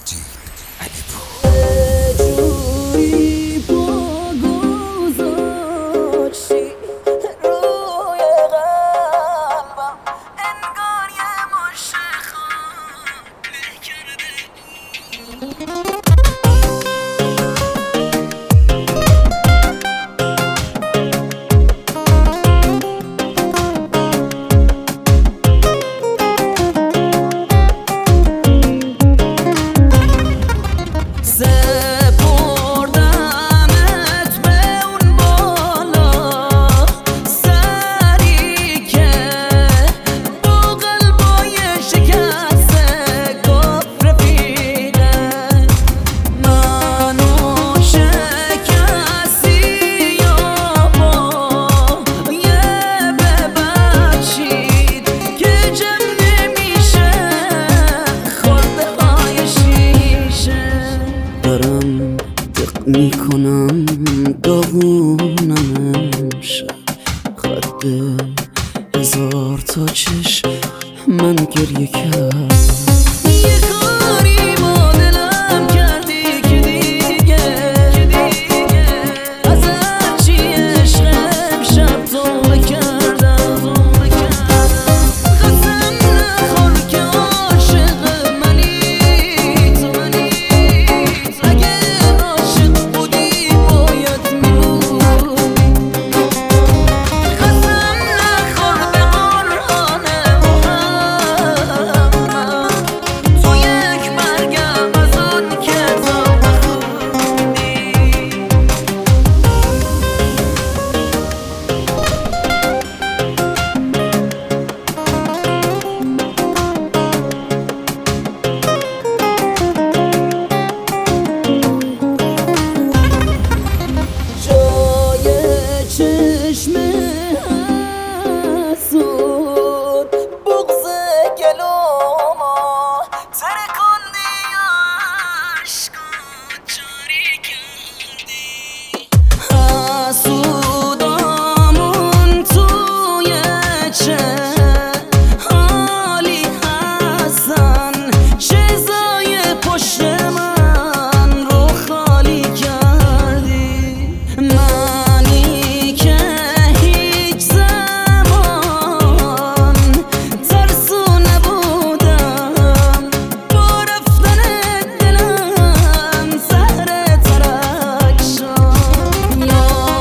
مهدی علیپور جوری پا گذاشتی روی قلبم، انگار یه مشت خاله کرده. سپردمت به اون بالا سری که با قلبای شکسته گفت رفیقه منو شکستی یا با یه ببخشید که جمع نمیشه خورده های شیشه. دارم دق میکنم داغونم شد خط هزار تا چشم من گریه کرد. یه کاری با دلم کردی که دیگه از هرچی عشق امشب توبه کردم. قسم نخور که عاشق منی تو، اگه عاشق بودی باید میمونی. قسم نخور به قرآن محمد تو یک مرگم از آن کتاب خوندی. جای چشم حسود بغض گلوما ترکوندی عشقو جاری کردی. حسودامون توی چه حالی هستن، چیزای پشت من رو خالی کردی. منی که هیچ زمان ترسو نبودم، با رفتن دلم زهر ترک شد. یا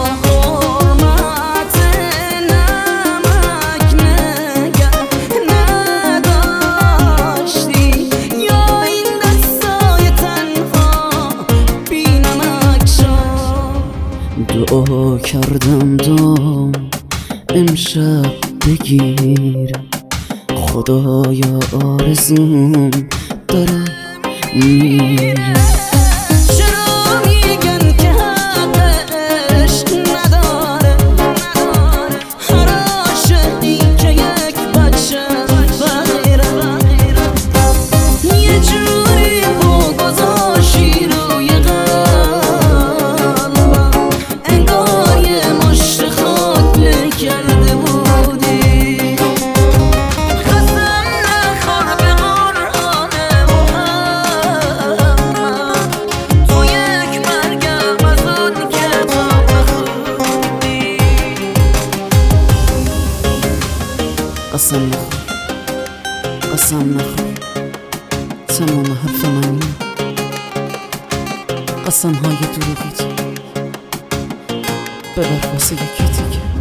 حرمت نمک نگه نداشتی، یا این دستای تنها بی نمک شد. دعا کردم دام امشب بگیر، خدایا آرزوم داره میره. چرا میگن که حق عشق نداره، هر عاشقی که یک بچه فقیره. یه جوری پا گذاشتی روی قلبم، انگار یه مشت خاله کرده بودی. قسم نخور به قرآن محمد تو یک مرگم از آن کتاب خوندی. قسم نخور، قسم نخور، تمام حرف منی قسم های دروغیت ببر واسه یکی دیگه.